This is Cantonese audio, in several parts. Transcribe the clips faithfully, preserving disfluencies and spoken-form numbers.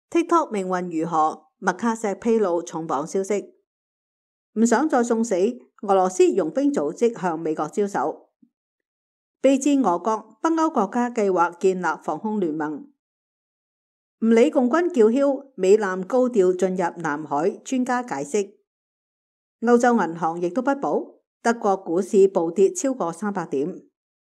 TikTok 命運如何？麥卡錫披露重磅消息，唔想再送死，俄羅斯傭兵組織向美國招手，被指俄國北歐國家計劃建立防空聯盟，唔理共軍叫囂，美艦高調進入南海，專家解釋，歐洲銀行亦都不保，德國股市暴跌超過三百點。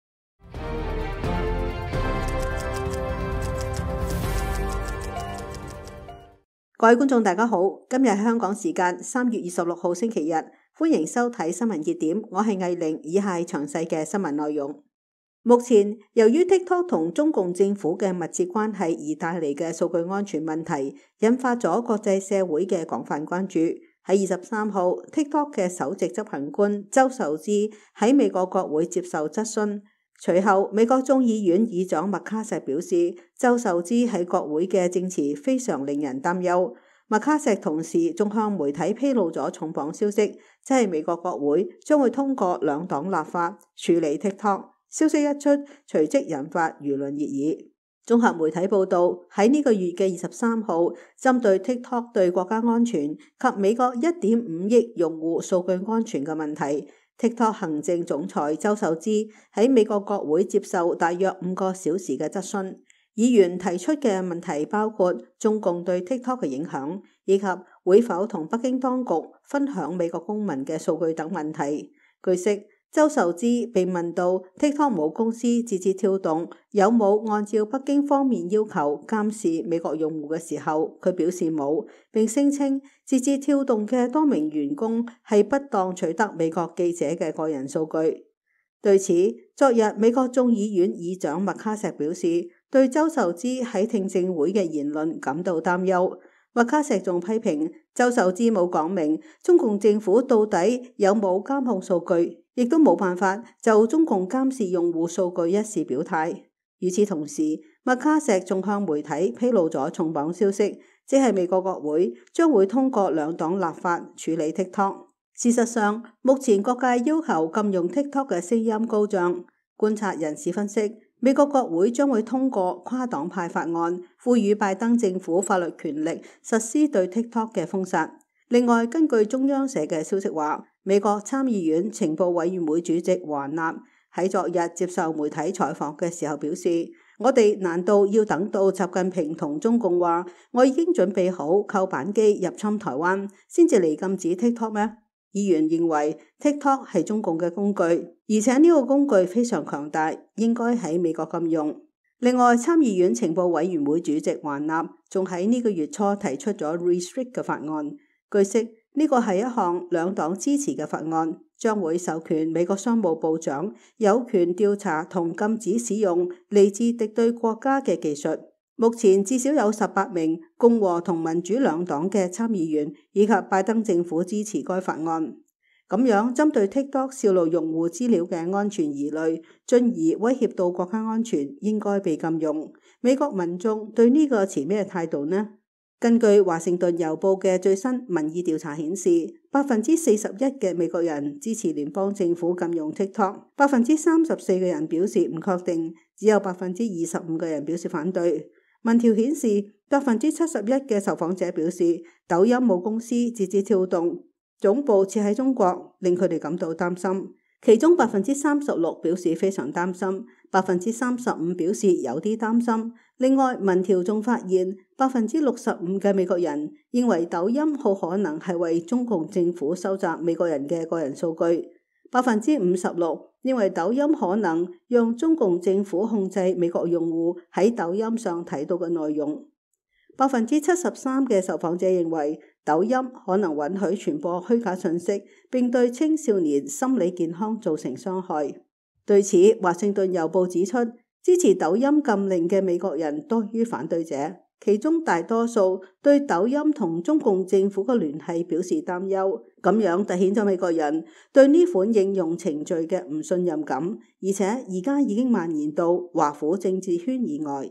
各位觀眾大家好，今日係香港時間三月二十六號星期日，歡迎收睇新聞熱點，我係藝玲，以下係詳細嘅新聞內容。目前由於 TikTok 同中共政府嘅密切關係而帶嚟嘅數據安全問題，引發咗國際社會嘅廣泛關注。喺二十三號 ，TikTok 嘅首席執行官周受資喺美國國會接受質詢。隨後，美國眾議院議長麥卡錫表示，周受資喺國會嘅證詞非常令人擔憂。麥卡錫同時仲向媒體披露咗重磅消息，即係美國國會將會通過兩黨立法處理 TikTok。消息一出，隨即引發輿論熱議。綜合媒體報道，喺呢個月嘅二十三號，針對 TikTok 對國家安全及美國一點五億用戶數據安全嘅問題，TikTok 行政總裁周受資喺美國國會接受大約五個小時嘅質詢。議員提出嘅問題包括中共對 TikTok 嘅影響，以及會否同北京當局分享美國公民嘅數據等問題。據悉，周受資被問到 TikTok 母公司字節跳動有冇按照北京方面要求監視美國用戶嘅時候，佢表示冇，並聲稱字節跳動嘅多名員工係不當取得美國記者嘅個人數據。對此，昨日美國眾議院議長麥卡錫表示，對周受資喺聽證會嘅言論感到擔憂。麥卡錫仲批評周受資冇講明中共政府到底有冇監控數據，亦都冇辦法就中共監視用戶數據一事表態。與此同時，麥卡錫仲向媒體披露咗重磅消息，即係美國國會將會通過兩黨立法處理 TikTok。事實上，目前各界要求禁用 TikTok 嘅聲音高漲。觀察人士分析，美國國會將會通過跨黨派法案，賦予拜登政府法律權力實施對 TikTok 嘅封殺。另外，根據中央社嘅消息話，美國參議院情報委員會主席華納喺昨日接受媒體採訪嘅時候表示，我哋難道要等到習近平同中共話我已經準備好扣板機入侵台灣，先至嚟禁止 TikTok 咩？議員認為 TikTok 係中共嘅工具，而且呢個工具非常強大，應該喺美國禁用。另外，參議院情報委員會主席華納仲喺呢個月初提出咗 Restrict 嘅法案。據悉，呢個係一項兩黨支持嘅法案，將會授權美國商務部長有權調查同禁止使用嚟自敵對國家嘅技術。目前至少有十八名共和同民主兩黨嘅參議員以及拜登政府支持該法案。咁樣針對 TikTok 泄露用戶資料嘅安全疑慮，進而威脅到國家安全，應該被禁用。美國民眾對呢個持咩態度呢？根據華盛頓郵報嘅最新民意調查顯示，百分之四十一嘅美國人支持聯邦政府禁用 TikTok， 百分之三十四嘅人表示唔確定，只有百分之二十五嘅人表示反對。民調顯示，百分之七十一嘅受訪者表示，抖音母公司字節跳動總部設喺中國，令佢哋感到擔心。其中百分之三十六表示非常擔心，百分之三十五表示有啲擔心。另外，民調仲發現，百分之六十五嘅美國人認為抖音好可能係為中共政府收集美國人嘅個人數據。百分之五十六認為抖音可能讓中共政府控制美國用戶喺抖音上睇到嘅內容。百分之七十三嘅受訪者認為抖音可能允許傳播虛假信息，並對青少年心理健康造成傷害。對此，華盛頓郵報指出，支持抖音禁令嘅美國人多於反對者，其中大多數對抖音同中共政府嘅聯繫表示擔憂。咁樣凸顯咗美國人對呢款應用程序嘅唔信任感，而且而家已經蔓延到華府政治圈以外。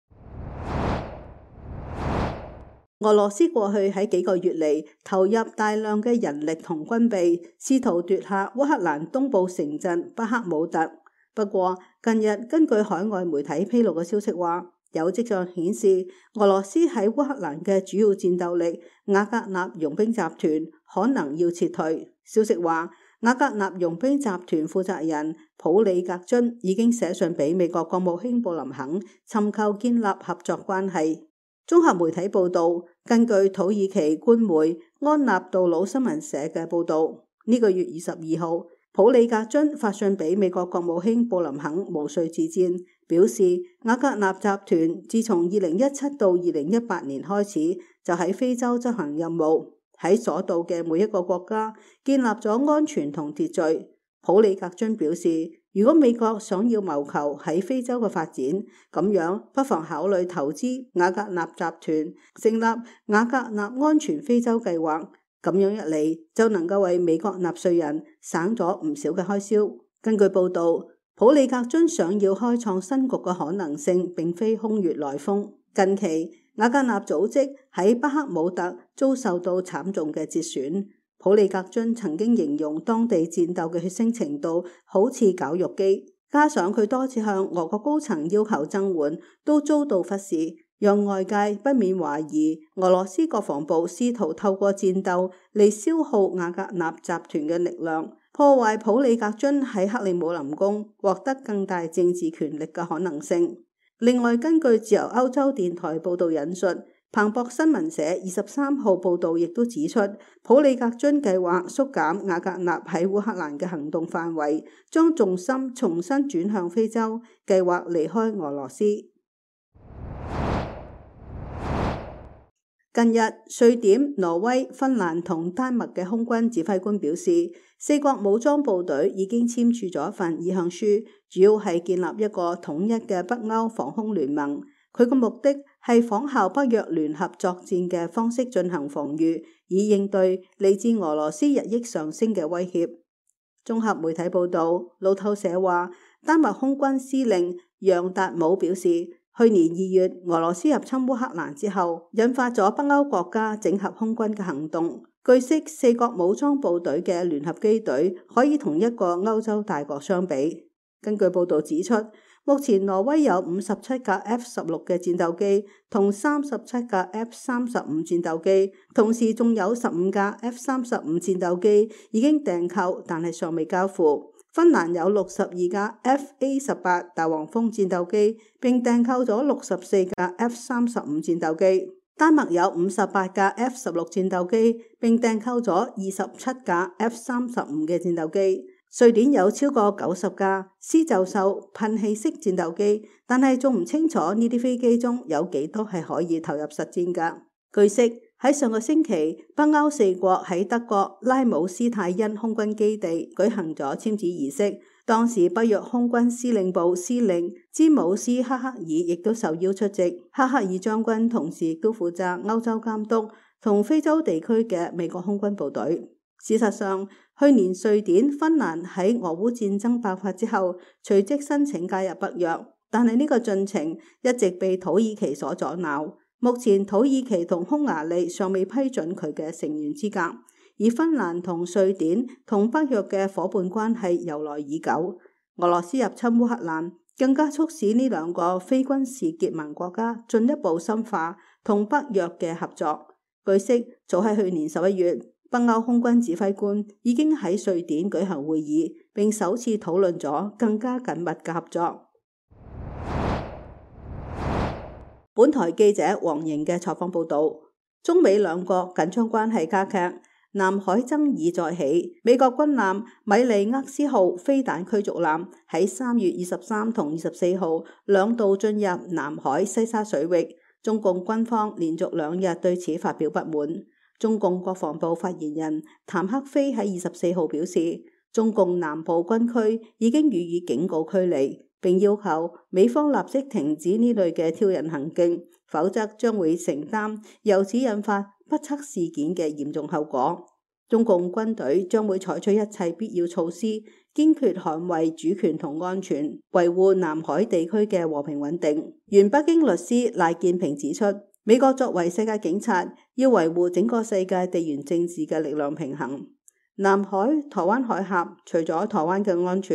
俄羅斯過去喺幾個月嚟投入大量嘅人力同軍備，試圖奪下烏克蘭東部城鎮巴克姆特。不過近日根據海外媒體披露嘅消息話， 有跡象顯示俄羅斯喺烏克蘭嘅主要戰鬥力瓦格納傭兵集團可能要撤退。消息話，瓦格納傭兵集團負責人普里格津已經寫信俾美國國務卿布林肯，尋求建立合作關係。綜合媒體報道，根據土耳其官媒安納杜魯新聞社嘅報道，呢、這個月二十二號，普里格津發信俾美國國務卿布林肯毛遂自薦，表示瓦格納集團自從二零一七到二零一八年開始就喺非洲執行任務，喺所到嘅每一個國家建立咗安全同秩序。普里格津表示，如果美國想要謀求喺非洲嘅發展，咁樣不妨考慮投資瓦格納集團，成立瓦格納安全非洲計劃。咁樣一嚟就能夠為美國納稅人省咗唔少嘅開銷。根據報道，普里格津想要開創新局嘅可能性並非空穴來風。近期瓦格納組織喺巴克姆特遭受到慘重嘅折損，普里格津曾經形容當地戰鬥嘅血腥程度好似絞肉機，加上佢多次向俄國高層要求增援，都遭到忽視，讓外界不免懷疑俄羅斯國防部試圖透過戰鬥嚟消耗瓦格納集團嘅力量，破壞普里格津喺克里姆林宮獲得更大政治權力嘅可能性。另外，根據自由歐洲電台報道引述，彭博新聞社二十三號報道亦都指出，普里格津計劃縮減瓦格納喺烏克蘭嘅行動範圍，將重心重新轉向非洲，計劃離開俄羅斯。近日，瑞典、挪威、芬蘭同丹麥嘅空軍指揮官表示，四國武裝部隊已經簽署咗一份意向書，主要係建立一個統一嘅北歐防空聯盟。佢嘅目的係仿效北約聯合作戰嘅方式進行防禦，以應對嚟自俄羅斯日益上升嘅威脅。綜合媒體報道，路透社話，丹麥空軍司令楊達姆表示，去年二月俄羅斯入侵烏克蘭之後，引發咗北歐國家整合空軍嘅行動。據悉，四國武裝部隊嘅聯合機隊可以同一個歐洲大國相比。根據報道指出，目前挪威有五十七架 F 十六嘅戰鬥機同三十七架 F 三十五戰鬥機，同時仲有十五架 F 三十五戰鬥機已經訂購，但係尚未交付。芬蘭有六十二架 F A 十八大黃蜂戰鬥機，並訂購咗六十四架 F 三十五戰鬥機。丹麥有五十八架 F 十六戰鬥機，並訂購咗二十七架 F 三十五嘅戰鬥機。瑞典有超過九十架施就受噴氣式戰鬥機，但係仲唔清楚呢啲飛機中有幾多係可以投入實戰㗎。據悉，喺上個星期，北歐四國喺德國拉姆斯泰因空軍基地舉行咗簽字儀式，當時北約空軍司令部司令詹姆斯克克爾亦都受邀出席。克克爾將軍同時亦都負責歐洲監督同非洲地區嘅美國空軍部隊。事實上，去年瑞典、芬蘭喺俄烏戰爭爆發之後，隨即申請加入北約，但係呢個進程一直被土耳其所阻撓。目前土耳其同匈牙利尚未批准佢嘅成員資格，而芬蘭同瑞典同北約嘅夥伴關係由來已久。俄羅斯入侵烏克蘭，更加促使呢兩個非軍事結盟國家進一步深化同北約嘅合作。據悉，早喺去年十一月，北歐空軍指揮官已經喺瑞典舉行會議，並首次討論咗更加緊密嘅合作。本台記者黃瑩嘅採訪報道，中美兩國緊張關係加劇，南海爭議再起。美國軍艦米利厄斯號飛彈驅逐艦喺三月二十三同二十四號兩度進入南海西沙水域，中共軍方連續兩日對此發表不滿。中共國防部發言人譚克非喺二十四號表示，中共南部軍區已經予以警告驅離，並要求美方立即停止呢類嘅挑釁行徑，否則將會承擔由此引發不測事件嘅嚴重後果。中共軍隊將會採取一切必要措施，堅決捍衛主權同安全，維護南海地區嘅和平穩定。原北京律師賴建平指出，美國作為世界警察，要維護整個世界地緣政治嘅力量平衡。南海、台灣海峽除咗台灣嘅安全，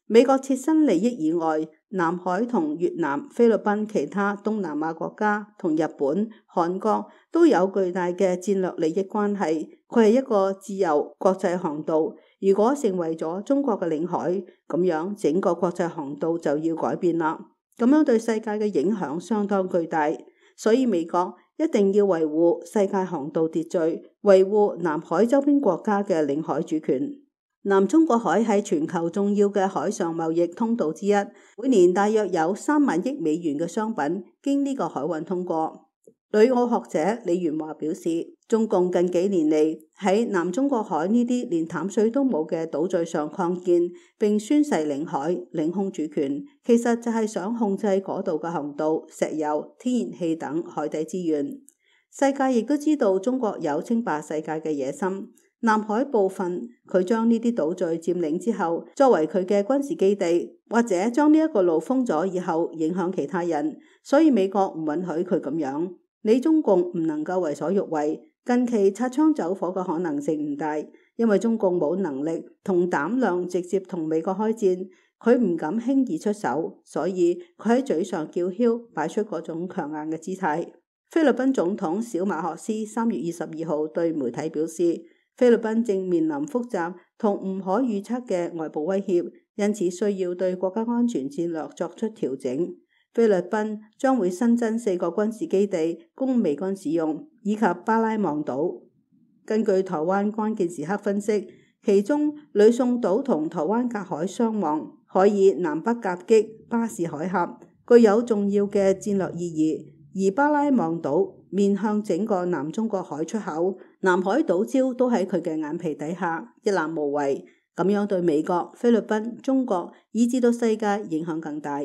美國切身利益以外，南海同越南、菲律賓、其他東南亞國家同日本、韓國都有巨大嘅戰略利益關係。佢係一個自由國際航道，如果成為咗中國嘅領海，咁樣整個國際航道就要改變啦。咁樣對世界嘅影響相當巨大，所以美國一定要維護世界航道秩序，維護南海周邊國家嘅領海主權。南中國海係全球重要嘅海上貿易通道之一，每年大約有三萬億美元嘅商品經呢個海運通過。旅澳學者李元華表示，中共近幾年嚟喺南中國海呢啲連淡水都冇嘅島嶼上擴建並宣誓領海、領空主權，其實就係想控制嗰度嘅航道、石油、天然氣等海底資源。世界亦都知道中國有稱霸世界嘅野心。南海部分，佢將呢啲島嶼佔領之後，作為佢嘅軍事基地，或者將呢一個路封咗以後，影響其他人。所以美國唔允許佢咁樣，你中共唔能夠為所欲為。近期擦槍走火嘅可能性唔大，因為中共冇能力同膽量直接同美國開戰，佢唔敢輕易出手，所以佢喺嘴上叫囂，擺出嗰種強硬嘅姿態。菲律賓總統小馬可斯三月二十二號對媒體表示，菲律賓正面臨複雜同唔可預測嘅外部威脅，因此需要對國家安全戰略作出調整。菲律賓將會新增四個軍事基地供美軍使用，以及巴拉望島。根據台灣關鍵時刻分析，其中呂宋島同台灣隔海相望，可以南北夾擊巴士海峽，具有重要嘅戰略意義。而巴拉望島面向整個南中國海出口，南海島礁都喺佢嘅眼皮底下，一覽無遺。咁樣對美國、菲律賓、中國以至到世界影響更大。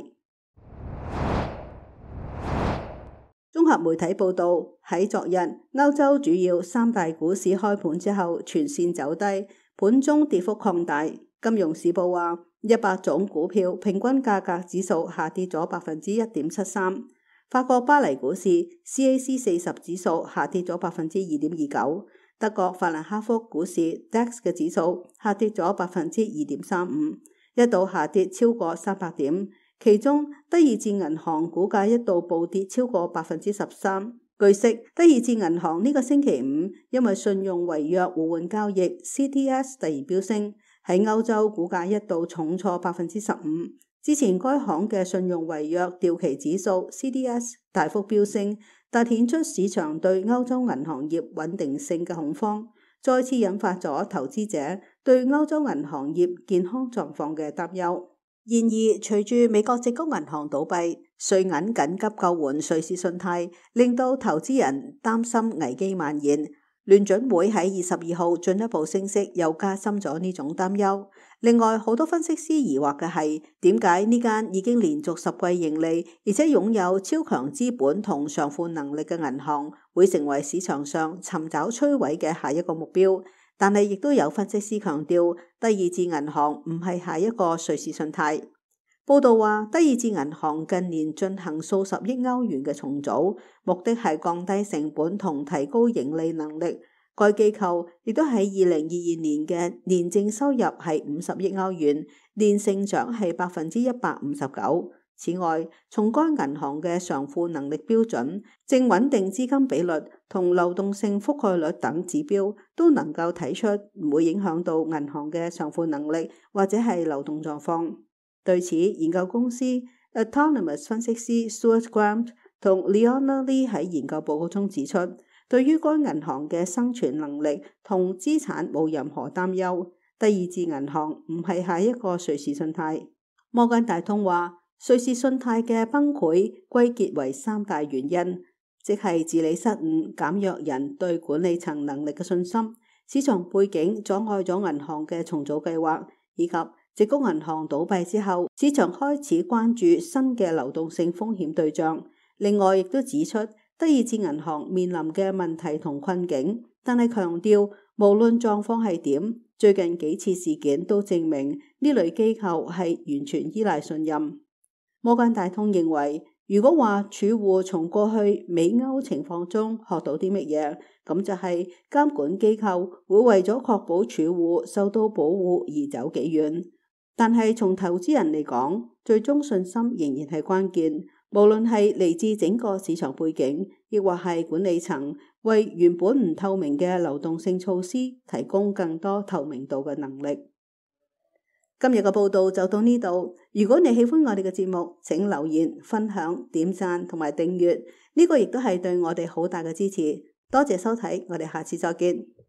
綜合媒體報道，喺昨日歐洲主要三大股市開盤之後全線走低，盤中跌幅擴大。金融時報話，一百種股票平均價格指數下跌咗百分之一點七三。法國巴黎股市 C A C 四十指數下跌咗百分之二點二九，德國法蘭克福股市 D A X 嘅指數下跌咗百分之二點三五，一度下跌超過三百點。其中德意志銀行股價一度暴跌超過百分之十三。據悉，德意志銀行呢個星期五因為信用違約互換交易 C D S 突然飆升，喺歐洲股價一度重挫百分之十五。之前該行嘅信用違約掉期指數 C D S 大幅飆升，凸顯出市場對歐洲銀行業穩定性嘅恐慌，再次引發咗投資者對歐洲銀行業健康狀況嘅擔憂。然而，隨住美國矽谷銀行倒閉，瑞銀緊急救援瑞士信貸，令到投資人擔心危機蔓延。聯準會喺二十二號進一步升息，又加深咗呢種擔憂。另外，好多分析師疑惑嘅係，點解呢間已經連續十季盈利，而且擁有超強資本同償付能力嘅銀行，會成為市場上尋找摧毀嘅下一個目標？但係亦都有分析師強調，德意志銀行唔係下一個瑞士信貸。報道話，德意志銀行近年進行數十億歐元嘅重組，目的係降低成本同提高盈利能力。該機構亦都喺二零二二年嘅年淨收入係五十億歐元，年成長係百分之一百五十九。此外，從該銀行嘅償付能力標準、正穩定資金比率同流動性覆蓋率等指標，都能夠睇出唔會影響到銀行嘅償付能力或者係流動狀況。對此，研究公司 Autonomous 分析師 Stuart Grant 同 Leona Lee 喺研究報告中指出，對於該銀行嘅生存能力同資產冇任何擔憂。德意志銀行唔係下一個瑞士信貸。摩根大通話，瑞士信貸嘅崩潰歸結為三大原因，即係治理失誤、減弱人對管理層能力嘅信心、市場背景阻礙咗銀行嘅重組計劃，以及矽谷銀行倒閉之後，市場開始關注新嘅流動性風險對象。另外，亦都指出德意志銀行面臨嘅問題同困境，但係強調無論狀況係點，最近幾次事件都證明呢類機構係完全依賴信任。摩根大通認為，如果話儲戶從過去美歐情況中學到啲乜嘢，咁就係監管機構會為咗確保儲戶受到保護而走幾遠。 但係從投資人嚟講，最終信心仍然係關鍵。無論係嚟自整個市場背景，亦或係管理層為原本唔透明嘅流動性措施提供更多透明度嘅能力。今日嘅報道就到呢度。如果你喜歡我哋嘅節目，請留言、分享、點讚同埋訂閱，呢個亦都係對我哋好大嘅支持。多謝收睇，我哋下次再見。